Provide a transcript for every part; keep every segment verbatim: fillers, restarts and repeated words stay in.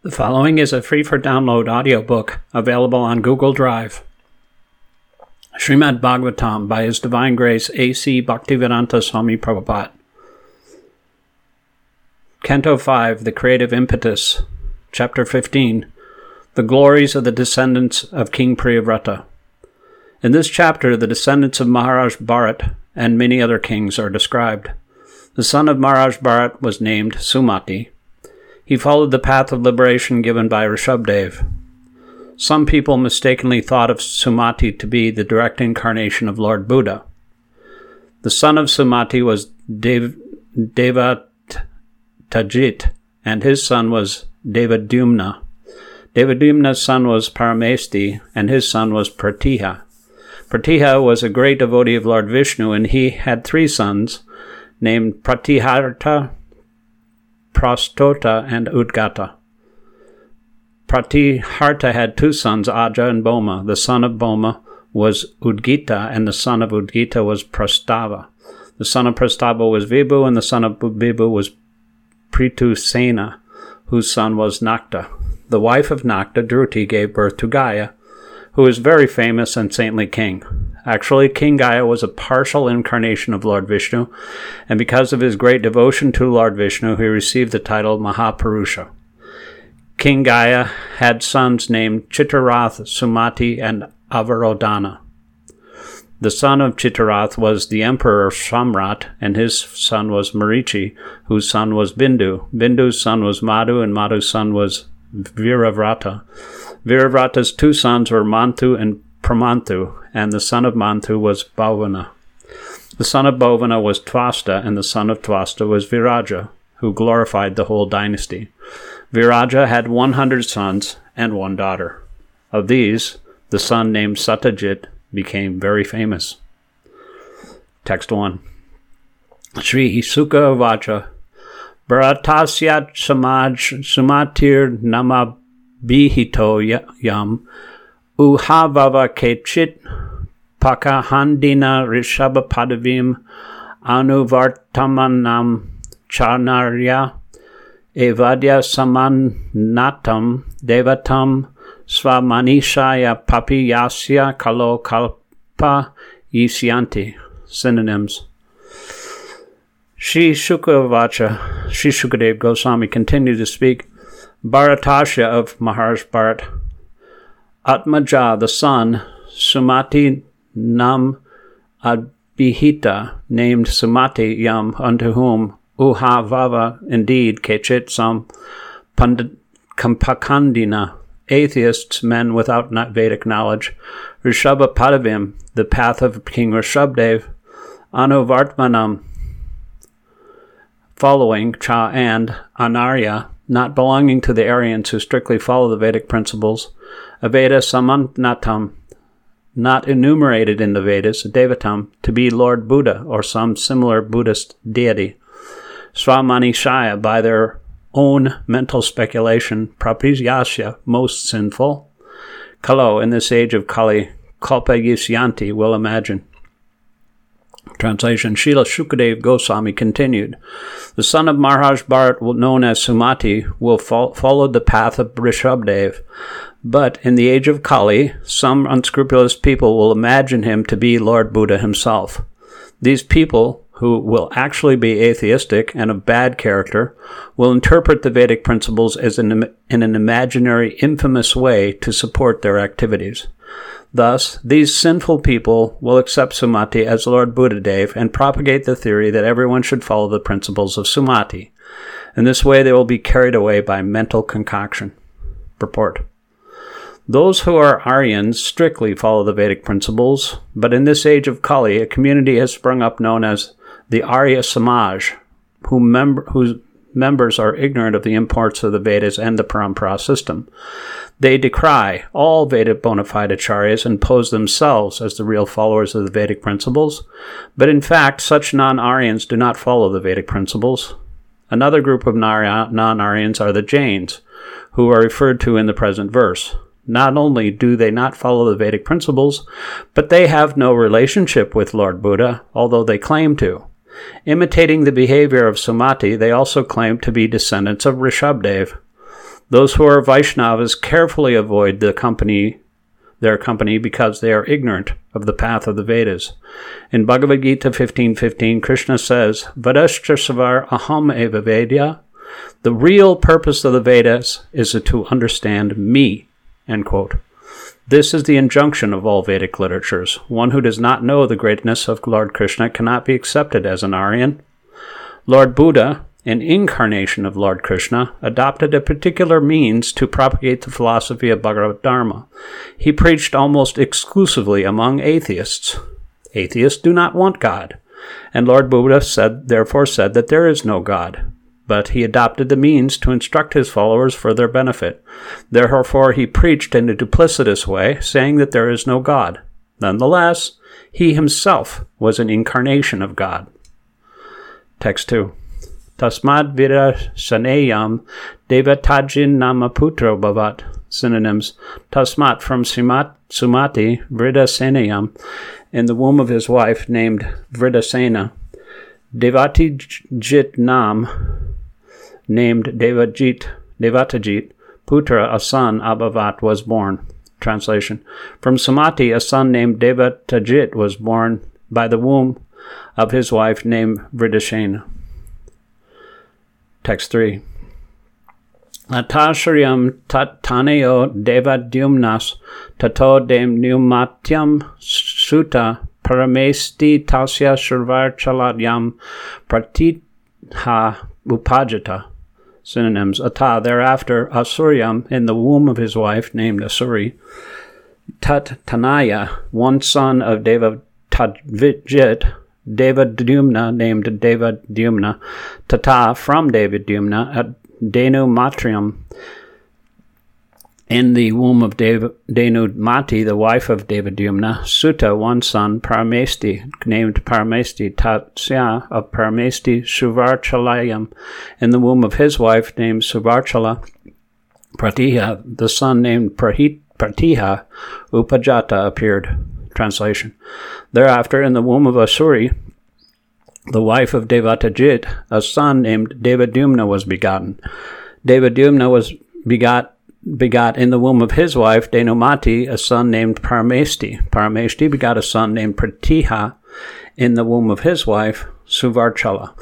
The following is a free-for-download audiobook available on Google Drive. Srimad Bhagavatam by His Divine Grace A C Bhaktivedanta Swami Prabhupada. Canto five, The Creative Impetus, Chapter fifteen, The Glories of the Descendants of King Priyavrata. In this chapter, the descendants of Maharaj Bharat and many other kings are described. The son of Maharaj Bharat was named Sumati. He followed the path of liberation given by Rishabdev. Some people mistakenly thought of Sumati to be the direct incarnation of Lord Buddha. The son of Sumati was Dev- Devatajit, and his son was Devadumna. Devadumna's son was Paramesti, and his son was Pratiha. Pratiha was a great devotee of Lord Vishnu, and he had three sons named Pratiharta, Prastota, and Udgata. Pratiharta had two sons, Aja and Boma. The son of Boma was Udgita, and the son of Udgita was Prastava. The son of Prastava was Vibhu, and the son of Vibhu was Pritusena, whose son was Nakta. The wife of Nakta, Druti, gave birth to Gaya, who was a very famous and saintly king. Actually, King Gaya was a partial incarnation of Lord Vishnu, and because of his great devotion to Lord Vishnu, he received the title Mahapurusha. King Gaya had sons named Chittarath, Sumati, and Avarodhana. The son of Chittarath was the emperor Samrat, and his son was Marichi, whose son was Bindu. Bindu's son was Madhu, and Madhu's son was Viravrata. Viravrata's two sons were Manthu and Pramanthu, and the son of Manthu was Bhavana. The son of Bhavana was Twasta, and the son of Twasta was Viraja, who glorified the whole dynasty. Viraja had one hundred sons and one daughter. Of these, the son named Satyajit became very famous. Text one. Shri Sukha Vacha Bharatasyat Samaj Sumatir Nama Bihito Yam Uhavava Kechit Pakahandina Rishabhapadavim Anuvartamanam Charnarya Evadya Samannatam Devatam Swamanishaya Papiyasya Kalo Kalpa Yisyanti. Synonyms. Shri Shukavacha, Shri Shukadev Goswami continued to speak. Bharatasya of Maharaj Bharat, Atmaja, the son, Sumati Nam Abhihita, named Sumati Yam, unto whom Uha Vava, indeed, Kechit, some Kampakandina, atheists, men without Vedic knowledge, Rishabhapadavim, the path of King Rishabdev, Anuvartmanam, following Cha, and Anarya, not belonging to the Aryans who strictly follow the Vedic principles, Aveda Samannatam, not enumerated in the Vedas, Devatam, to be Lord Buddha or some similar Buddhist deity, Swamanishaya, by their own mental speculation, Prapisyasya, most sinful, Kalo, in this age of Kali, Kalpa Yisyanti, will imagine. Translation. Srila Shukadev Goswami continued. The son of Maharaj Bharat, known as Sumati, will fo- follow the path of Rishabdev. But in the age of Kali, some unscrupulous people will imagine him to be Lord Buddha himself. These people, who will actually be atheistic and of bad character, will interpret the Vedic principles as an, in an imaginary, infamous way to support their activities. Thus, these sinful people will accept Sumati as Lord Buddhadev and propagate the theory that everyone should follow the principles of Sumati. In this way, they will be carried away by mental concoction. Purport. Those who are Aryans strictly follow the Vedic principles, but in this age of Kali, a community has sprung up known as the Arya Samaj, who mem- whose members are ignorant of the imports of the Vedas and the Parampara system. They decry all Vedic bona fide acharyas and pose themselves as the real followers of the Vedic principles, but in fact, such non-Aryans do not follow the Vedic principles. Another group of non-Aryans are the Jains, who are referred to in the present verse. Not only do they not follow the Vedic principles, but they have no relationship with Lord Buddha, although they claim to. Imitating the behavior of Sumati, they also claim to be descendants of Rishabdev. Those who are Vaishnavas carefully avoid the company, their company because they are ignorant of the path of the Vedas. In Bhagavad Gita fifteen fifteen, Krishna says, Vedascha savar aham eva vedya. The real purpose of the Vedas is to understand me, end quote. This is the injunction of all Vedic literatures. One who does not know the greatness of Lord Krishna cannot be accepted as an Aryan. Lord Buddha, an incarnation of Lord Krishna, adopted a particular means to propagate the philosophy of Bhagavad Dharma. He preached almost exclusively among atheists. Atheists do not want God, and Lord Buddha said, therefore said that there is no God. But he adopted the means to instruct his followers for their benefit. Therefore he preached in a duplicitous way, saying that there is no God. Nonetheless, he himself was an incarnation of God. Text two. Tasmad vida saneyam devatajin nama putro bhavat. Synonyms. Tasmat, from Sumat, Sumati, Vrida Senayam, in the womb of his wife named Vridasena. Devatijit Nam, named Devajit, Devatajit, Putra, a son, Abhavat, was born. Translation. From Sumati, a son named Devatajit was born by the womb of his wife named Vridasena. Text three. Atasharyam tataneo devadyumnas tato dem pneumatyam suta paramesti tasya shurvar chaladyam pratitha upajata. Synonyms. Ata, thereafter, Asuryam, in the womb of his wife, named Asuri, Tat Tanaya, one son of Devatajit, Devadyumna, named Devadyumna, Tata, from Devadyumna, at Denu Matriam, in the womb of Dev, Denu Mati, the wife of Devadyumna, Suta, one son, Paramesti, named Paramesti, Tatsya, of Paramesti, Suvarchalayam, in the womb of his wife, named Suvarchala, Pratiha, the son named Prahit, Pratiha, Upajata, appeared. Translation. Thereafter, in the womb of Asuri, the wife of Devatajit, a son named Devadyumna was begotten. Devadyumna was begot begot in the womb of his wife, Denumati, a son named Paramesti. Paramesti begot a son named Pratiha in the womb of his wife, Suvarchala.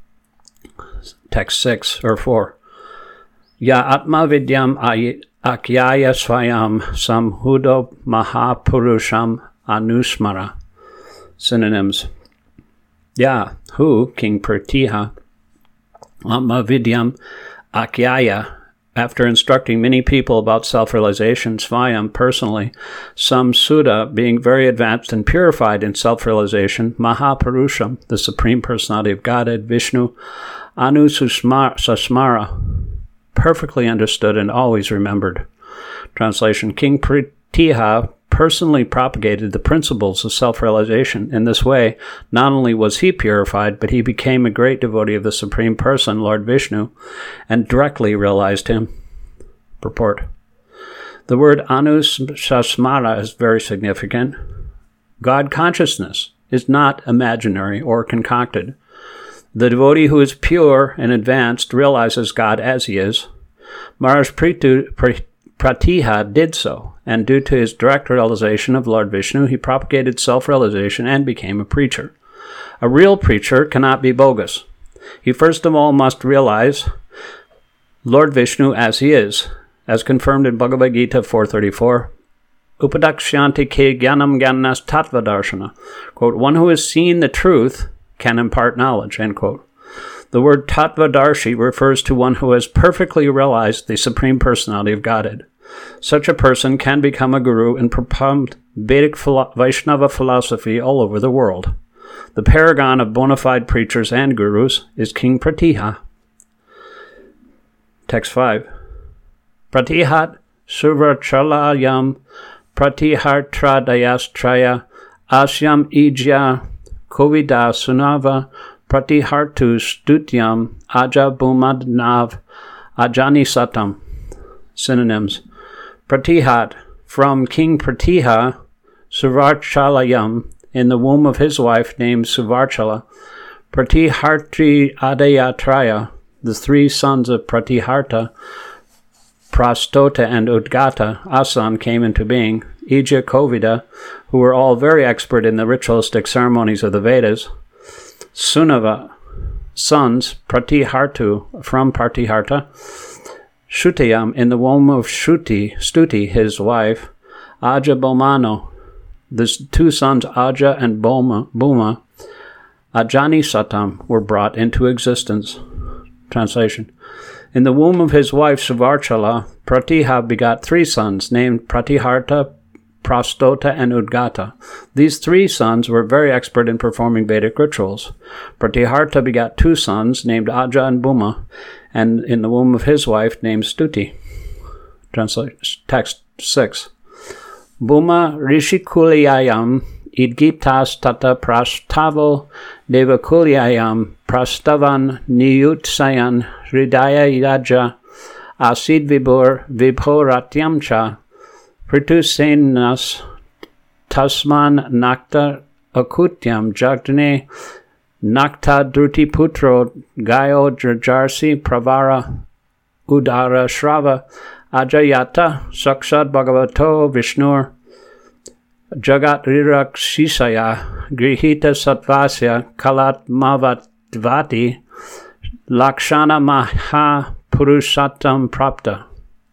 Text six, or four. Ya atma vidyam akyaya swayam samhudo mahapurusham anusmara. Synonyms. Ya, who, King Pratiha, atma vidyam akyaya, after instructing many people about self-realization, Svayam, personally, some Suda, being very advanced and purified in self-realization, Mahapurusham, the Supreme Personality of Godhead, Vishnu, Anu Sasmara, perfectly understood and always remembered. Translation. King Pratiha personally propagated the principles of self-realization. In this way, not only was he purified, but he became a great devotee of the Supreme Person, Lord Vishnu, and directly realized him. Purport. The word Anusasmara is very significant. God consciousness is not imaginary or concocted. The devotee who is pure and advanced realizes God as he is. Maharaj Pratiha did so, and due to his direct realization of Lord Vishnu, he propagated self-realization and became a preacher. A real preacher cannot be bogus. He first of all must realize Lord Vishnu as he is, as confirmed in Bhagavad Gita four thirty-four. Upadakshanti ke jnanam jnanas tattva darshana. Quote, one who has seen the truth can impart knowledge, end quote. The word Tattvadarshi refers to one who has perfectly realized the Supreme Personality of Godhead. Such a person can become a guru and propound Vedic philo- Vaishnava philosophy all over the world. The paragon of bona fide preachers and gurus is King Pratiha. Text five. Pratihat Suvarchalayam Pratihartradayastraya Asyam Ijya Kovida Sunava Pratihartu Stutyam Aja Bumadnav Ajani Satam. Synonyms. Pratihat, from King Pratiha, Suvarchalayam, in the womb of his wife named Suvarchala, Pratihartri Adayatraya, the three sons of Pratiharta, Prastota and Udgata, Asan, came into being. Ija, Kovida, who were all very expert in the ritualistic ceremonies of the Vedas. Sunava, sons, Pratihartu, from Pratiharta. Shutiyam, in the womb of Shruti, Stuti, his wife. Aja Bomano, the two sons Aja and Boma, Bhuma, Ajani Satam, were brought into existence. Translation. In the womb of his wife Suvarchala, Pratiha begot three sons, named Pratiharta, Prastota, and Udgata. These three sons were very expert in performing Vedic rituals. Pratiharta begot two sons, named Aja and Bhuma, and in the womb of his wife, named Stuti. Translation. Text six. Bhuma Rishikulyayam Idgitas tata prastavo devakulyayam prastavan niyutsayan hridaya yaja asid vibur vibhoratyam cha pritusenas tasman nakta akutyam jagne nakta druti putro gayo drajarsi pravara udara shrava ajayata sakshat bhagavato vishnur Jagat Rirakshishaya Grihita Satvasya Kalat Mavatvati Lakshana Maha Purushattam Prapta.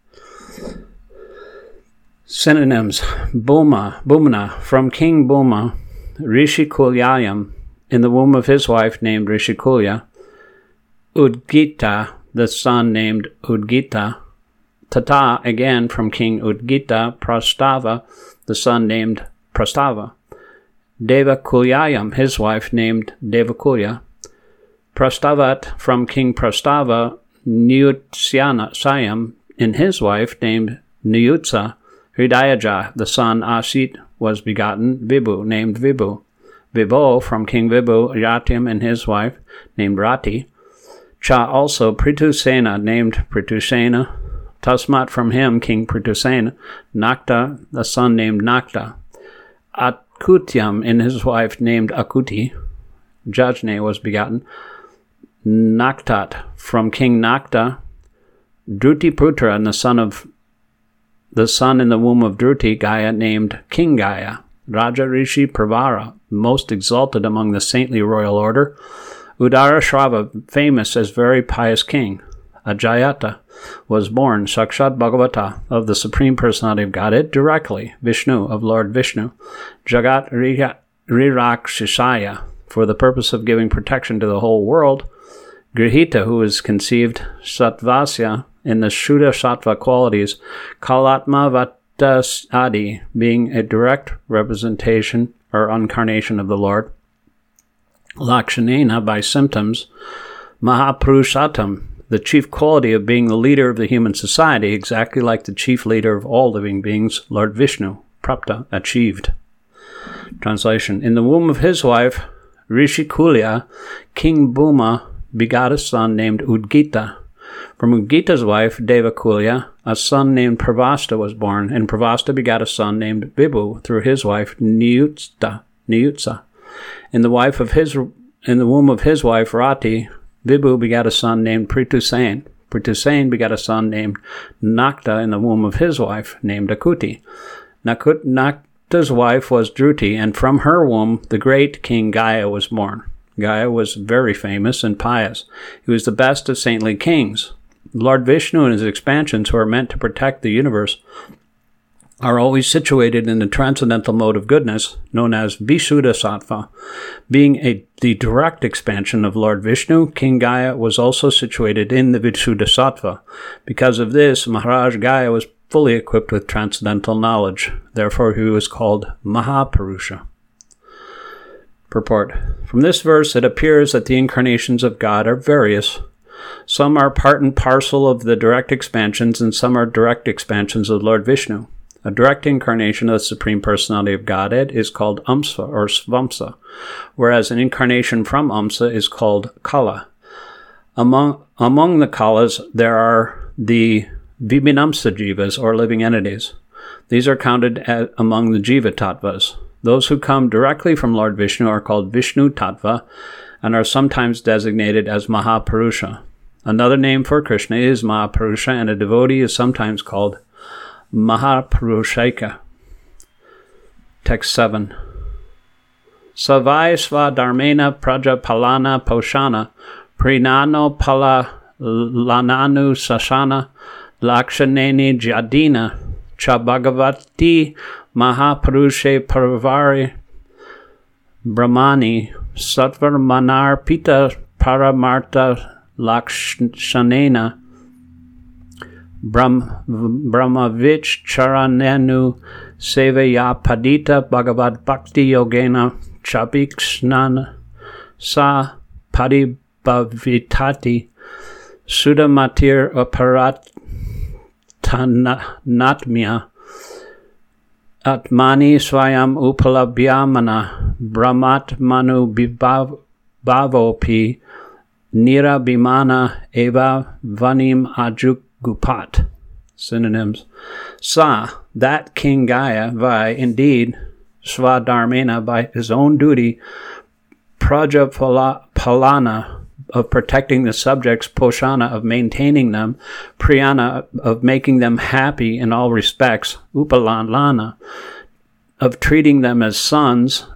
Synonyms. Bhuma, Bhumna, from King Bhuma, Rishikulyayam, in the womb of his wife named Rishikulya, Udgita, the son named Udgita, Tata, again from King Udgita, Prastava, the son named Prastava, Devakulyayam, his wife named Devakulya, Prastavat, from King Prastava, Niyutsayam, in his wife named Niyutsa, Hridayaja, the son Asit, was begotten, Vibhu, named Vibhu, Vibho, from King Vibhu, Yatim, and his wife named Rati, Cha, also Pritusena, named Pritusena, Tasmat, from him, King Pritusena, Nakta, the son named Nakta, Akutyam, in his wife named Akuti, Jajne was begotten, Naktat, from King Nakta, Drutiputra, and the son of the son in the womb of Druti, Gaya, named King Gaya, Raja Rishi Pravara, most exalted among the saintly royal order, Udara Shrava, famous as very pious king, Ajayata, was born, Sakshat Bhagavata, of the Supreme Personality of Godhead, directly, Vishnu, of Lord Vishnu, Jagat Rirakshishaya, for the purpose of giving protection to the whole world, Grihita, who was conceived, Satvasya, in the Shuddha Sattva qualities, Kalatma Vatas Adi, being a direct representation or incarnation of the Lord, Lakshanena, by symptoms, Mahapurushatam, the chief quality of being the leader of the human society, exactly like the chief leader of all living beings, Lord Vishnu, Prapta, achieved. Translation. In the womb of his wife, Rishikulya, King Bhuma begot a son named Udgita. From Udgita's wife, Devakulya, a son named Pravasta was born, and Pravasta begot a son named Vibhu through his wife, Niyutsa. Niyutsa. In the wife of his, in the womb of his wife, Rati, Vibhu begat a son named Pritusain. Pritusain begat a son named Nakta in the womb of his wife, named Akuti. Nakut, Nakta's wife was Druti, and from her womb the great king Gaya was born. Gaya was very famous and pious. He was the best of saintly kings. Lord Vishnu and his expansions, who are meant to protect the universe, are always situated in the transcendental mode of goodness, known as Vishuddha Sattva. Being a, the direct expansion of Lord Vishnu, King Gaya was also situated in the Vishuddha Sattva. Because of this, Maharaj Gaya was fully equipped with transcendental knowledge. Therefore, he was called Mahapurusha. Purport. From this verse, it appears that the incarnations of God are various. Some are part and parcel of the direct expansions, and some are direct expansions of Lord Vishnu. A direct incarnation of the Supreme Personality of Godhead is called Amsa or Svamsa, whereas an incarnation from Amsa is called Kala. Among, among the Kalas, there are the Vibhinamsa Jivas, or living entities. These are counted as, among the Jiva Tattvas. Those who come directly from Lord Vishnu are called Vishnu Tattva and are sometimes designated as Mahapurusha. Another name for Krishna is Mahapurusha, and a devotee is sometimes called Mahapurushika. Text seven. Savai sva dharmena prajapalana poshana prinano pala lananu sashana lakshaneni jadina cha bhagavati mahapurushe paravari brahmani satvarmanarpita paramarta lakshanena Brahm, brahmavich charanenu sevaya padita bhagavad bhakti yogena chabikshnana sa padibhavitati sudamatir aparatanatmya atmani swayam upalabhyamana brahmatmanu bhavopi nirabhimana eva vanim ajugupat. Synonyms. Sa, that King Gaya, Vai, indeed, Swadharmena, by his own duty, Prajapalana, of protecting the subjects, Poshana, of maintaining them, Priyana, of making them happy in all respects, Upalalana, of treating them as sons,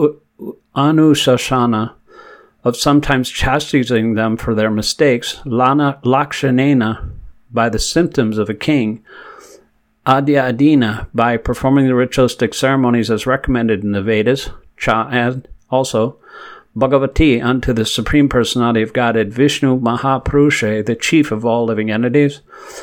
Anusashana, of sometimes chastising them for their mistakes, Lana Lakshanena, by the symptoms of a king, Adya Adina, by performing the ritualistic ceremonies as recommended in the Vedas, Cha, and also Bhagavati, unto the Supreme Personality of Godhead, Vishnu Mahapurusha, the chief of all living entities,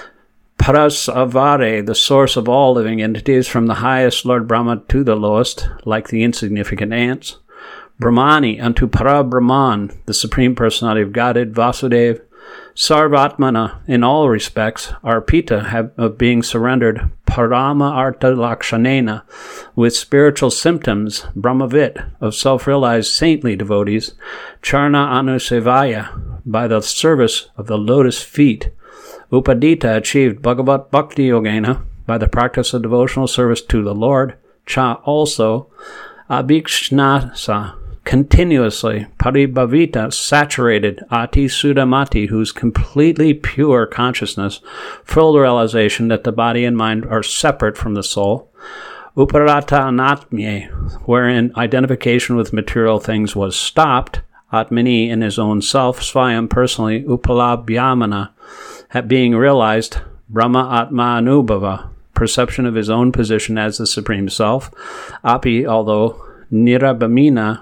Parasavare, the source of all living entities, from the highest Lord Brahma to the lowest, like the insignificant ants, Brahmani, unto Parabrahman, the Supreme Personality of Godhead, Vasudeva, Sarvatmana, in all respects, Arpita, have, of being surrendered, Parama Arta Lakshanena, with spiritual symptoms, Brahmavit, of self-realized saintly devotees, Charna Anusevaya, by the service of the lotus feet, Upadita, achieved Bhagavat Bhakti Yogena, by the practice of devotional service to the Lord, Cha, also, Abhikshnasa, continuously, Paribhavita, saturated, Ati Sudamati, whose completely pure consciousness, full realization that the body and mind are separate from the soul, Uparata Anatmye, wherein identification with material things was stopped, Atmani, in his own self, Swayam, personally, Upalabhyamana, being realized, Brahma Atma Anubhava, perception of his own position as the Supreme Self, Api, although Nirabhamina,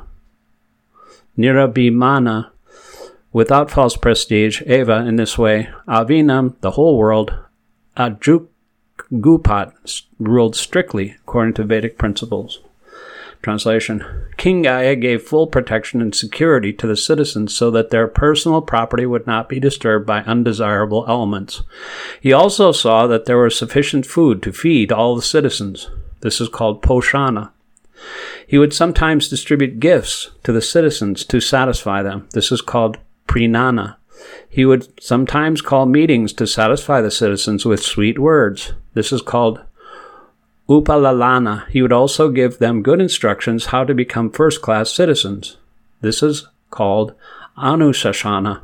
Nirabhimana, without false prestige, Eva, in this way, Avinam, the whole world, Ajugupat, ruled strictly according to Vedic principles. Translation. King Gaya gave full protection and security to the citizens so that their personal property would not be disturbed by undesirable elements. He also saw that there was sufficient food to feed all the citizens. This is called Poshana. He would sometimes distribute gifts to the citizens to satisfy them. This is called Prinana. He would sometimes call meetings to satisfy the citizens with sweet words. This is called Upalalana. He would also give them good instructions how to become first-class citizens. This is called Anusashana.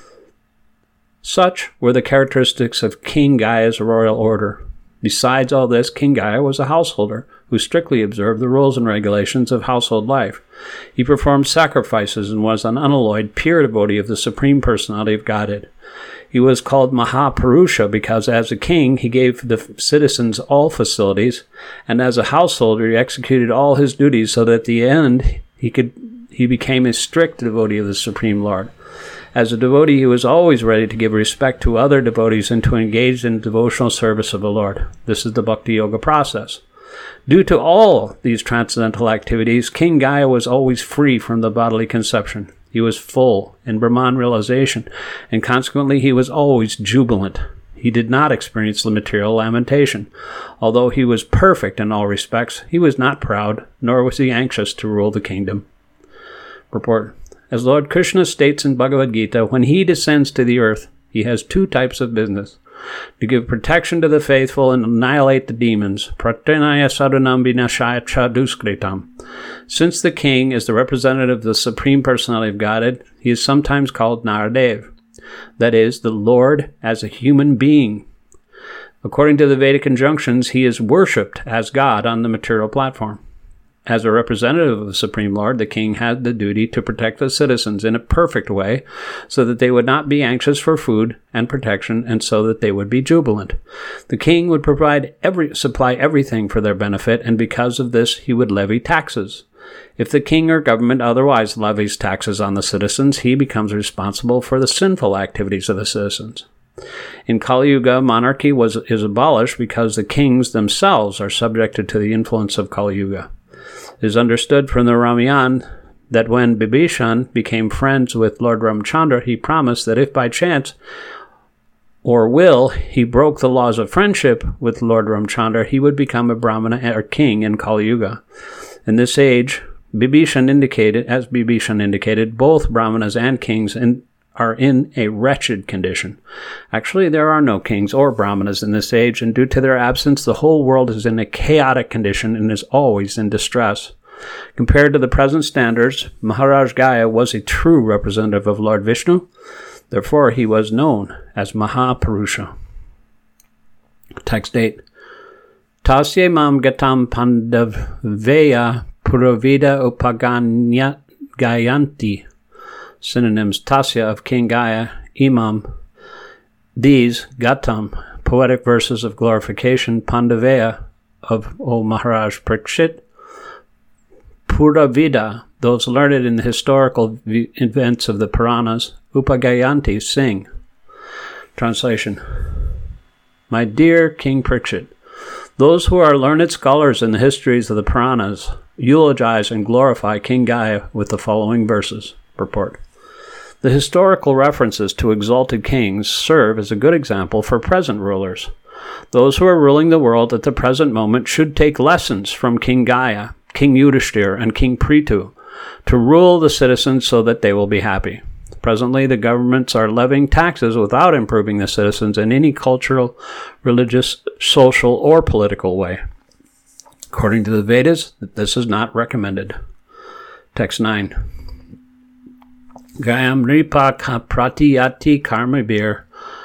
Such were the characteristics of King Gaya's royal order. Besides all this, King Gaya was a householder who strictly observed the rules and regulations of household life. He performed sacrifices and was an unalloyed, pure devotee of the Supreme Personality of Godhead. He was called Mahapurusha because as a king he gave the citizens all facilities, and as a householder he executed all his duties so that at the end he could he became a strict devotee of the Supreme Lord. As a devotee, he was always ready to give respect to other devotees and to engage in devotional service of the Lord. This is the Bhakti Yoga process. Due to all these transcendental activities, King Gaya was always free from the bodily conception. He was full in Brahman realization, and consequently he was always jubilant. He did not experience the material lamentation. Although he was perfect in all respects, he was not proud, nor was he anxious to rule the kingdom. Purport. As Lord Krishna states in Bhagavad Gita, when he descends to the earth, he has two types of business: to give protection to the faithful and annihilate the demons. Pratyanaya sadhanam vinashaya cha duskritam. Since the king is the representative of the Supreme Personality of Godhead, he is sometimes called Naradev. that is, the Lord as a human being. According to the Vedic injunctions, he is worshipped as God on the material platform. As a representative of the Supreme Lord, the king had the duty to protect the citizens in a perfect way so that they would not be anxious for food and protection and so that they would be jubilant. The king would provide every, supply everything for their benefit, and because of this he would levy taxes. If the king or government otherwise levies taxes on the citizens, he becomes responsible for the sinful activities of the citizens. In Kali Yuga, monarchy was, is abolished because the kings themselves are subjected to the influence of Kali Yuga. It is understood from the Ramayana that when Bibhishan became friends with Lord Ramchandra, he promised that if by chance or will he broke the laws of friendship with Lord Ramchandra, he would become a Brahmana or king in Kali Yuga. In this age, Bibhishan indicated, as Bibhishan indicated, both Brahmanas and kings in, are in a wretched condition. Actually, there are no kings or Brahmanas in this age, and due to their absence, the whole world is in a chaotic condition and is always in distress. Compared to the present standards, Maharaj Gaya was a true representative of Lord Vishnu. Therefore, he was known as Mahapurusha. Text eight. Tasye mam gatam pandavveya puravida upaganya gayanti. Synonyms: Tasya of King Gaya, Imam. These, Gatam, poetic verses of glorification, Pandaveya of O Maharaj Parikshit, Puravida, those learned in the historical events of the Puranas, Upagayanti, sing. Translation. My dear King Parikshit, those who are learned scholars in the histories of the Puranas eulogize and glorify King Gaya with the following verses. Purport. The historical references to exalted kings serve as a good example for present rulers. Those who are ruling the world at the present moment should take lessons from King Gaya, King Yudhishthira, and King Prithu to rule the citizens so that they will be happy. Presently, the governments are levying taxes without improving the citizens in any cultural, religious, social, or political way. According to the Vedas, this is not recommended. Text nine. Gayam Nripa Pratiyati Karmabir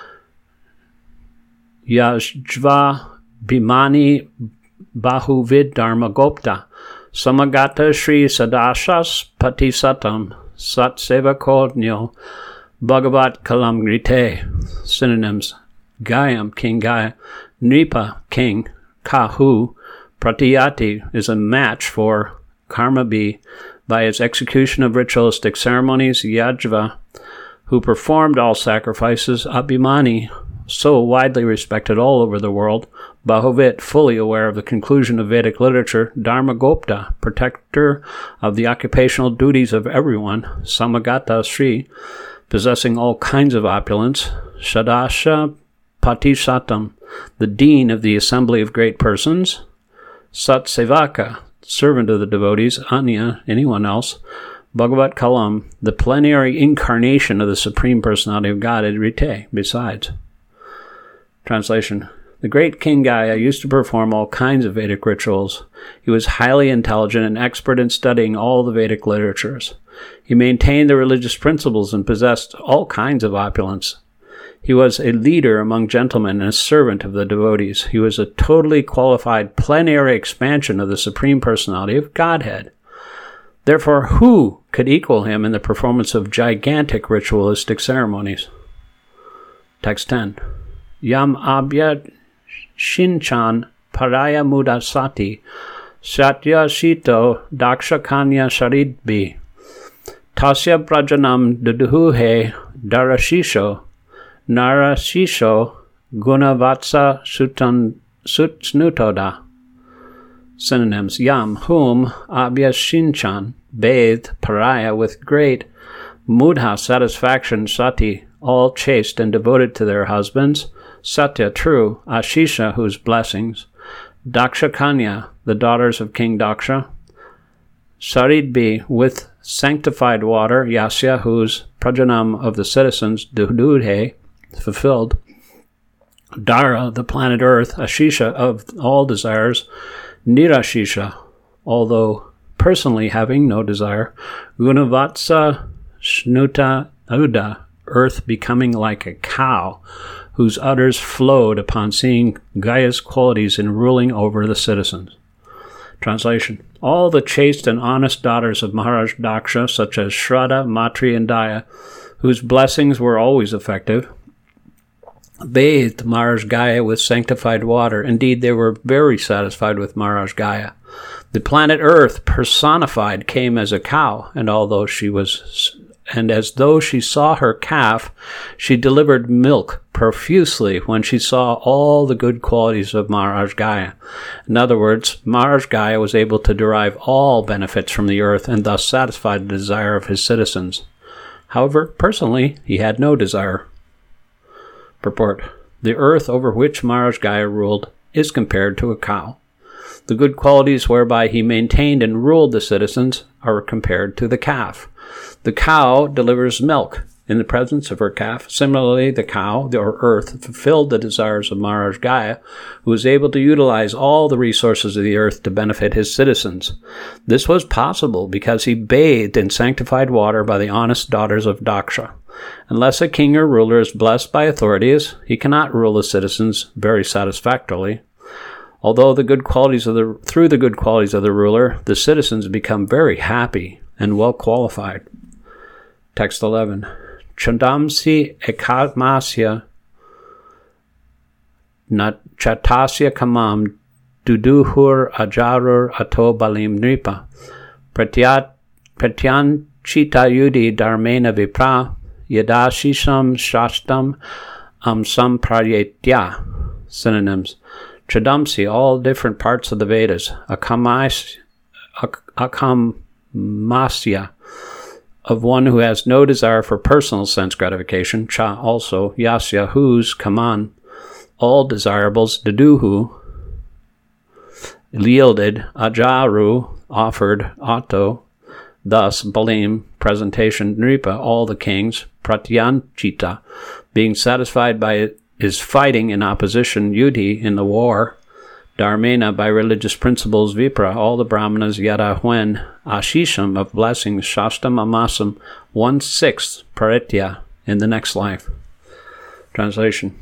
Yajva Bhimani Bahuvid Dharma Gopta Samagata Sri Sadashas Patisatam Sat Sevakodnyo Bhagavat Kalam Grite. Synonyms: Gayam, King Gaya; Nripa, king; Kahu, Pratiyati, is a match for Karmabhi by its execution of ritualistic ceremonies; Yajva, who performed all sacrifices; Abhimani, so widely respected all over the world; Bahuvit, fully aware of the conclusion of Vedic literature; Dharmagopta, protector of the occupational duties of everyone; Samagata Sri, possessing all kinds of opulence; Shadasha Patisatam, the dean of the assembly of great persons; Sat Sevaka, servant of the devotees; Anya, anyone else; Bhagavat Kalam, the plenary incarnation of the Supreme Personality of Godhead; Rite, besides. Translation. The great King Gaya used to perform all kinds of Vedic rituals. He was highly intelligent and expert in studying all the Vedic literatures. He maintained the religious principles and possessed all kinds of opulence. He was a leader among gentlemen and a servant of the devotees. He was a totally qualified plenary expansion of the Supreme Personality of Godhead. Therefore, who could equal him in the performance of gigantic ritualistic ceremonies? Text ten. Yam abya shinchan paraya muda sati satya shito dakshakanya sharidbi tasya prajanam duduhe darashisho narashisho gunavatsa sutan sutsnutoda. Synonyms: Yam, whom; abya shinchan, bathed; paraya, with great; mudha, satisfaction; sati, all chaste and devoted to their husbands; Satya, true; Ashisha, whose blessings; Dakshakanya, the daughters of King Daksha; Saridbi, with sanctified water; Yasya, whose prajanam of the citizens; Dudhe, fulfilled; Dara, the planet Earth; Ashisha, of all desires; Nirashisha, although personally having no desire; Gunavatsa Shnuta Uda, earth becoming like a cow, whose udders flowed upon seeing Gaia's qualities in ruling over the citizens. Translation. All the chaste and honest daughters of Maharaj Daksha, such as Shraddha, Matri, and Daya, whose blessings were always effective, bathed Maharaj Gaia with sanctified water. Indeed, they were very satisfied with Maharaj Gaia. The planet Earth, personified, came as a cow, and although she was, and as though she saw her calf, she delivered milk profusely when she saw all the good qualities of Maharaj Gaia. In other words, Maharaj Gaia was able to derive all benefits from the earth and thus satisfy the desire of his citizens. However, personally, he had no desire. Purport. The earth over which Maharaj Gaia ruled is compared to a cow. The good qualities whereby he maintained and ruled the citizens are compared to the calf. The cow delivers milk in the presence of her calf. Similarly, the cow, or earth, fulfilled the desires of Maharaj Gaia, who was able to utilize all the resources of the earth to benefit his citizens. This was possible because he bathed in sanctified water by the honest daughters of Daksha. Unless a king or ruler is blessed by authorities, he cannot rule the citizens very satisfactorily. Although the good qualities of the through the good qualities of the ruler, the citizens become very happy and well qualified. Text eleven. Chandamsi ekamasya chatasya kamam duduhur ajarur ato balim nripa pratyat pratyan chita yudi dharmena vipra yadashisham shastam amsam praryetya. Synonyms. Chadamsi, all different parts of the Vedas. Akamas, akamasya, of one who has no desire for personal sense gratification. Cha, also. Yasya, whose. Kaman, all desirables. Deduhu, yielded. Ajaru, offered. Ato, thus. Balim, presentation. Nripa, all the kings. Pratyanchita, being satisfied by is fighting in opposition. Yudhi, in the war. Dharmena, by religious principles. Vipra, all the brahmanas. Yada, when. Ashisham, of blessings. Shastam amasam, one-sixth. Paritya, in the next life. Translation.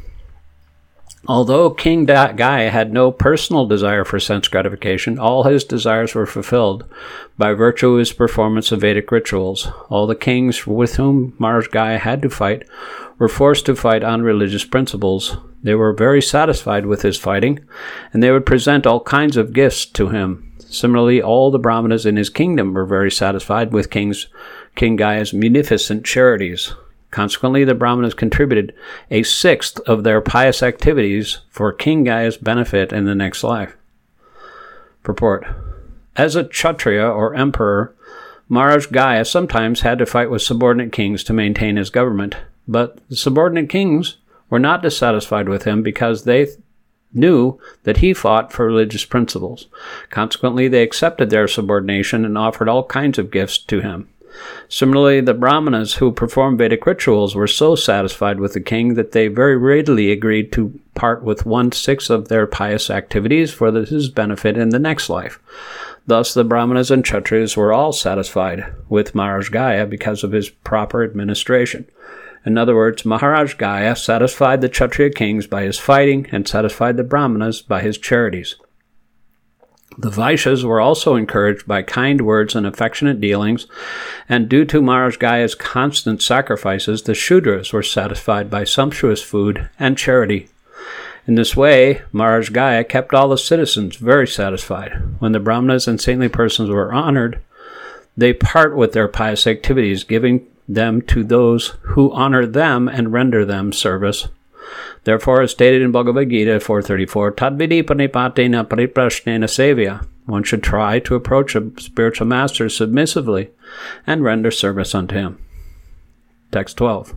Although King Gaia had no personal desire for sense gratification, all his desires were fulfilled by virtue of his performance of Vedic rituals. All the kings with whom Maharaj Gaia had to fight were forced to fight on religious principles. They were very satisfied with his fighting, and they would present all kinds of gifts to him. Similarly, all the brahmanas in his kingdom were very satisfied with King's, King Gaia's munificent charities. Consequently, the brahmanas contributed a sixth of their pious activities for King Gaia's benefit in the next life. Purport. As a Kshatriya, or emperor, Maharaj Gaia sometimes had to fight with subordinate kings to maintain his government, but the subordinate kings were not dissatisfied with him because they knew that he fought for religious principles. Consequently, they accepted their subordination and offered all kinds of gifts to him. Similarly, the brahmanas who performed Vedic rituals were so satisfied with the king that they very readily agreed to part with one-sixth of their pious activities for his benefit in the next life. Thus, the brahmanas and kshatriyas were all satisfied with Maharaj Gaia because of his proper administration. In other words, Maharaj Gaia satisfied the kshatriya kings by his fighting and satisfied the brahmanas by his charities. The Vaishyas were also encouraged by kind words and affectionate dealings, and due to Maharaj Gaia's constant sacrifices, the Shudras were satisfied by sumptuous food and charity. In this way, Maharaj Gaia kept all the citizens very satisfied. When the brahmanas and saintly persons were honored, they part with their pious activities, giving them to those who honor them and render them service. Therefore, as stated in Bhagavad Gita four thirty-four, Tadvidi panipatena pariprashnena sevya. One should try to approach a spiritual master submissively and render service unto him. Text twelve.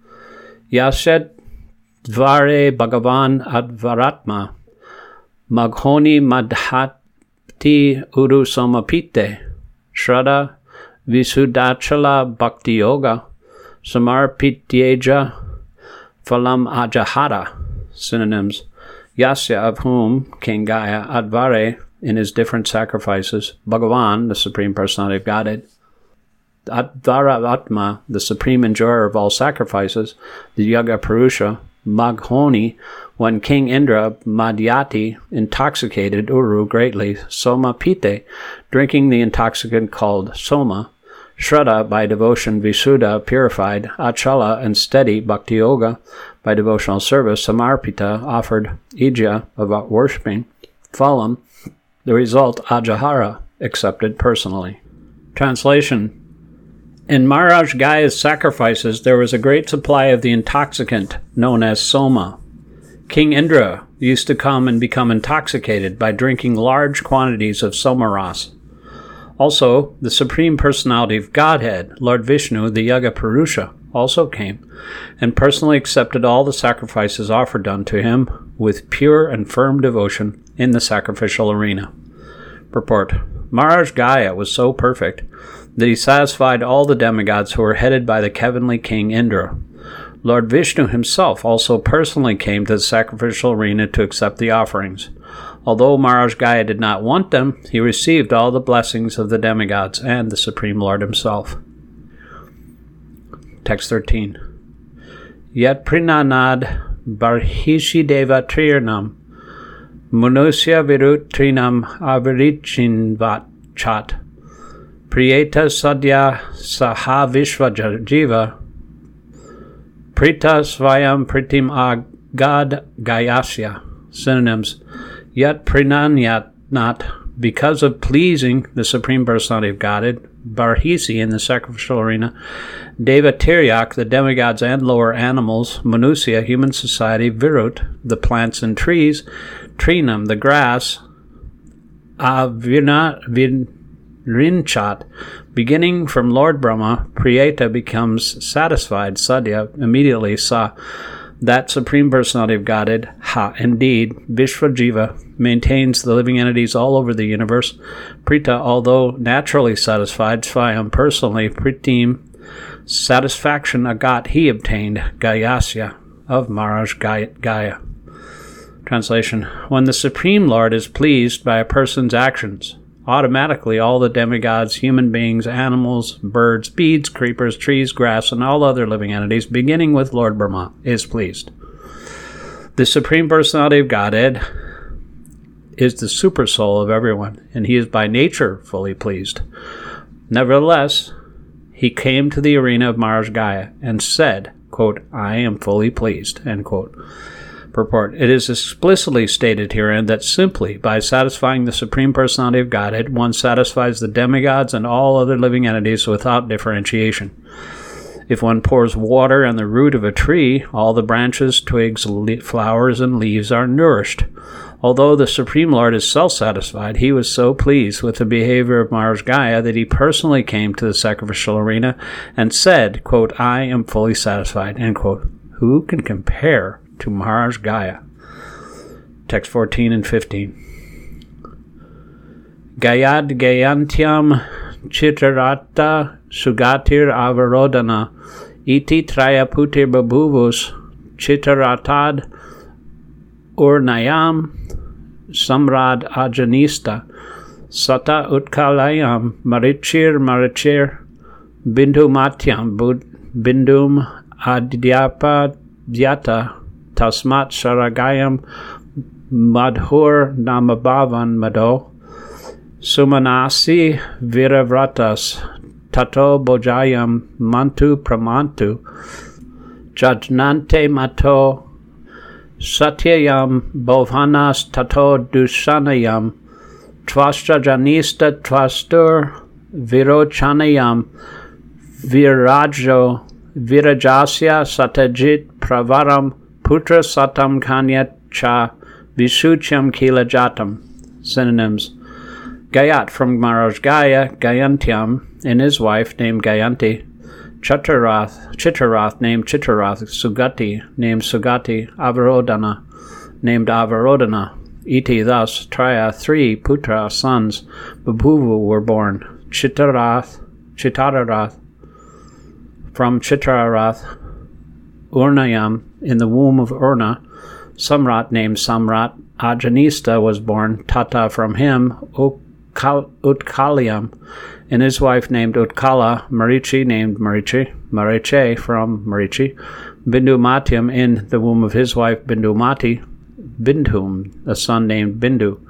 Yashed dvare bhagavan advaratma maghoni madhati uru samapite shraddha visudachala bhakti yoga samarpityeja Phalam ajahara. Synonyms. Yasya, of whom, King Gaia, Advare, in his different sacrifices, Bhagavan, the Supreme Personality of Godhead, Advaratma, the supreme enjoyer of all sacrifices, the Yaga Purusha, Maghoni, when King Indra, Madhyati, intoxicated Uru greatly, Soma Pite, drinking the intoxicant called Soma, Shraddha, by devotion, Visuddha, purified, Achala, and steady, Bhakti Yoga, by devotional service, Samarpita, offered, Ija, about worshipping, Phalam, the result, Ajahara, accepted personally. Translation. In Maharaj Gaya's sacrifices, there was a great supply of the intoxicant known as Soma. King Indra used to come and become intoxicated by drinking large quantities of Somaras. Also, the Supreme Personality of Godhead, Lord Vishnu, the Yaga Purusha, also came and personally accepted all the sacrifices offered unto him with pure and firm devotion in the sacrificial arena. Purport. Maharaj Gaya was so perfect that he satisfied all the demigods who were headed by the heavenly king Indra. Lord Vishnu himself also personally came to the sacrificial arena to accept the offerings. Although Maharaj Gaya did not want them, he received all the blessings of the demigods and the Supreme Lord himself. Text thirteen. Yat prinanad barhishi deva trirnam manusya virut trinam avirichinvat chat priyeta sadya saha vishva jiva prita svayam pritim agad gayasya. Synonyms. Yet prinanyat not, because of pleasing the Supreme Personality of Godhead, Barhisi in the sacrificial arena, Deva Tiryak, the demigods and lower animals, Manusya, human society, Virut, the plants and trees, Trinam, the grass, Avina Rinchat, beginning from Lord Brahma, Priyeta becomes satisfied, Sadhya, immediately saw that Supreme Personality of Godhead, Ha, indeed, Vishvajiva, maintains the living entities all over the universe. Prita, although naturally satisfied, Svayam, personally, Pritim, satisfaction agat, he obtained, Gayasya, of Maharaj Gaya. Translation. When the Supreme Lord is pleased by a person's actions, automatically all the demigods, human beings, animals, birds, beads, creepers, trees, grass, and all other living entities, beginning with Lord Brahma, is pleased. The Supreme Personality of Godhead is the super soul of everyone, and he is by nature fully pleased. Nevertheless, he came to the arena of Maharaj Gaya and said, quote, I am fully pleased, end quote. Purport. It is explicitly stated herein that simply by satisfying the Supreme Personality of Godhead, one satisfies the demigods and all other living entities without differentiation. If one pours water on the root of a tree, all the branches, twigs, le- flowers, and leaves are nourished. Although the Supreme Lord is self-satisfied, he was so pleased with the behavior of Maharaj Gaya that he personally came to the sacrificial arena and said, quote, I am fully satisfied, end quote. Who can compare to Maharaj Gaya? Text fourteen and fifteen. Gayad Gayantyam Chitarata Sugatir Avarodana Iti Trayaputir Babuvus Chitaratad Urnayam Samrad Ajanista Sata Utkalayam Marichir Marichir Bindu Matyam Bindum Adyapa Dyata Tasmat Saragayam Madhur Namabhavan Madho Sumanasi Viravratas Tato Bojayam Mantu Pramantu Jajnante Mato Satyayam Bhavanas Tato Dushanayam Tvastrajanista Tvastur Virochanayam Virajo Virajasya Satajit Pravaram Putra Satam Kanya Cha Visucham Kila Jatam. Synonyms. Gayat from Maharaj Gaya, Gayantyam, and his wife named Gayanti, Chatarath, Chitarath named Chitarath, Sugati named Sugati, Avarodana named Avarodana. Iti thus, Traya, three Putra, sons, Babhuvu were born. Chitarath, Chitarath, from Chitrarath, Urnayam, in the womb of Urna, Samrat named Samrat, Ajanista was born, Tata from him, Utkal- Utkaliam, and his wife named Utkala, Marichi named Marichi, Mariche from Marichi, Bindumatium in the womb of his wife Bindumati, Bindhum, a son named Bindu.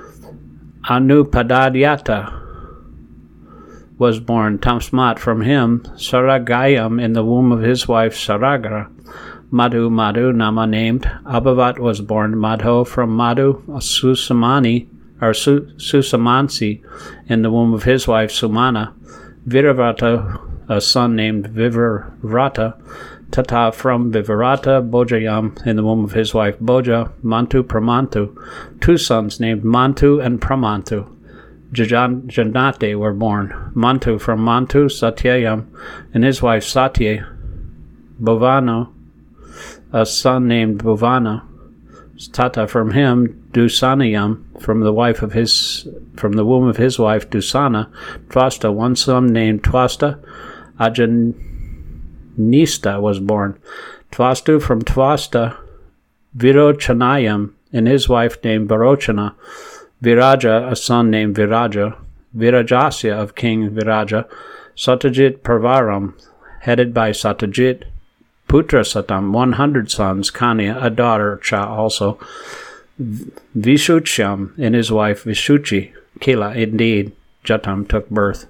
Anupadadyata was born, Tamsmat from him, Saragayam in the womb of his wife Saragra, Madhu, Madhu, Nama named. Abhavat was born, Madho from Madhu, Susamani, or Su- Susamansi, in the womb of his wife Sumana, Viravrata, a son named Vivrata, Tata from Vivrata, Bojayam, in the womb of his wife Boja, Mantu, Pramantu, two sons named Mantu and Pramantu. Jajan- Janate were born, Mantu from Mantu, Satyayam, and his wife Satya, Bhavano, a son named Bhavana, Tata from him, Dusanayam, from the wife of his, from the womb of his wife Dusana, Twasta, one son named Twasta, Ajanista was born, Twastu from Twasta, Virochanayam, and his wife named Varochana, Viraja, a son named Viraja, Virajasya of King Viraja, Satyajit Parvaram, headed by Satyajit, Putra Satam, one hundred sons, Kanya, a daughter, Cha also, Vishuchyam, and his wife Vishuchi, Kila, indeed, Jatam took birth.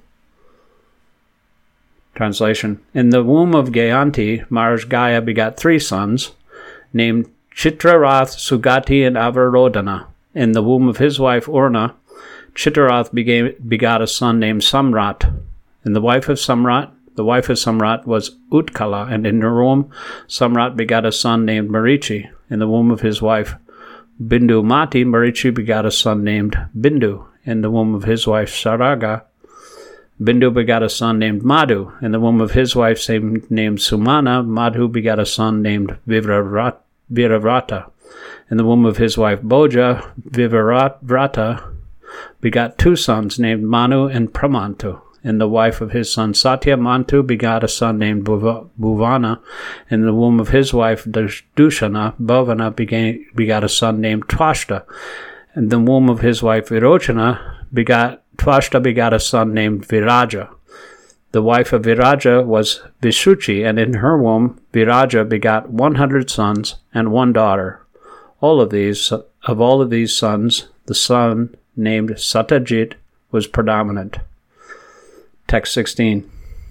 Translation. In the womb of Gayanti, Maharaj Gaya begot three sons, named Chitrarath, Sugati, and Avarodhana. In the womb of his wife Urna, Chitrarath began, begot a son named Samrat. And the wife of Samrat, the wife of Samrat was Utkala, and in her womb Samrat begot a son named Marichi. In the womb of his wife Bindu Mati, Marichi begot a son named Bindu. In the womb of his wife Saraga, Bindu begot a son named Madhu. In the womb of his wife named Sumana, Madhu begot a son named Viravrata. In the womb of his wife Boja, Vivrata begot two sons named Manu and Pramantu. In the wife of his son Satya, Mantu begot a son named Bhuvana. In the womb of his wife Dushana, Bhavana begot a son named Twashta. In the womb of his wife Virochana, begot, Twashta begot a son named Viraja. The wife of Viraja was Vishuchi, and in her womb Viraja begot one hundred sons and one daughter. All of these, of all of these sons, the son named Satyajit was predominant. Text sixteen.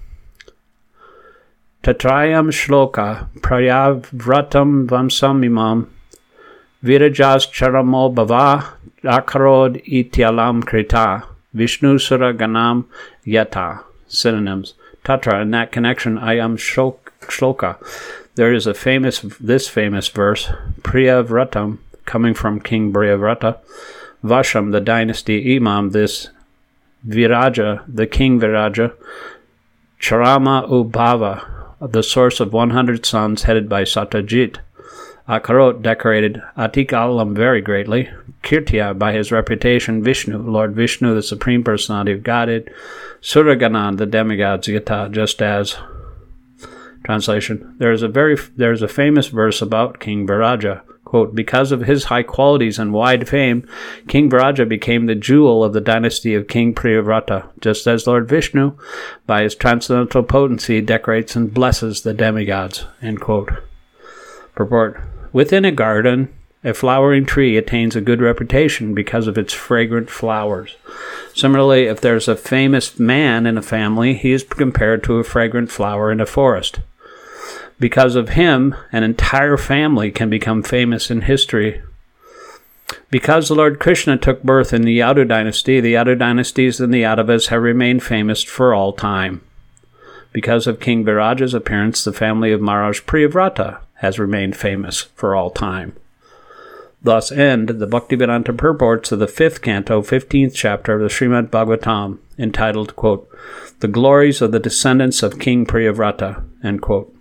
Tatrayam shloka prayavratam vamsamimam virajas charamo bhava akarod ityalam krita vishnu sura ganam yata. Synonyms. Tatra, in that connection, ayam shloka. There is a famous, this famous verse, Priyavratam, coming from King Priyavrata, Vasham, the dynasty Imam, this Viraja, the king Viraja, Charama Ubhava, the source of one hundred sons headed by Satyajit, Akarot decorated Atikalam very greatly, Kirtiya by his reputation, Vishnu, Lord Vishnu, the Supreme Personality of Godhead, Suraganan, the demigods, Yata, just as. Translation. There is a very there is a famous verse about King Viraja. Quote, because of his high qualities and wide fame, King Viraja became the jewel of the dynasty of King Priyavrata, just as Lord Vishnu, by his transcendental potency, decorates and blesses the demigods. End quote. Purport. Within a garden, a flowering tree attains a good reputation because of its fragrant flowers. Similarly, if there's a famous man in a family, he is compared to a fragrant flower in a forest. Because of him, an entire family can become famous in history. Because Lord Krishna took birth in the Yadu dynasty, the Yadu dynasties and the Yadavas have remained famous for all time. Because of King Viraja's appearance, the family of Maharaj Priyavrata has remained famous for all time. Thus end the Bhaktivedanta purports of the fifth canto, fifteenth chapter of the Srimad Bhagavatam, entitled, quote, The Glories of the Descendants of King Priyavrata, end quote.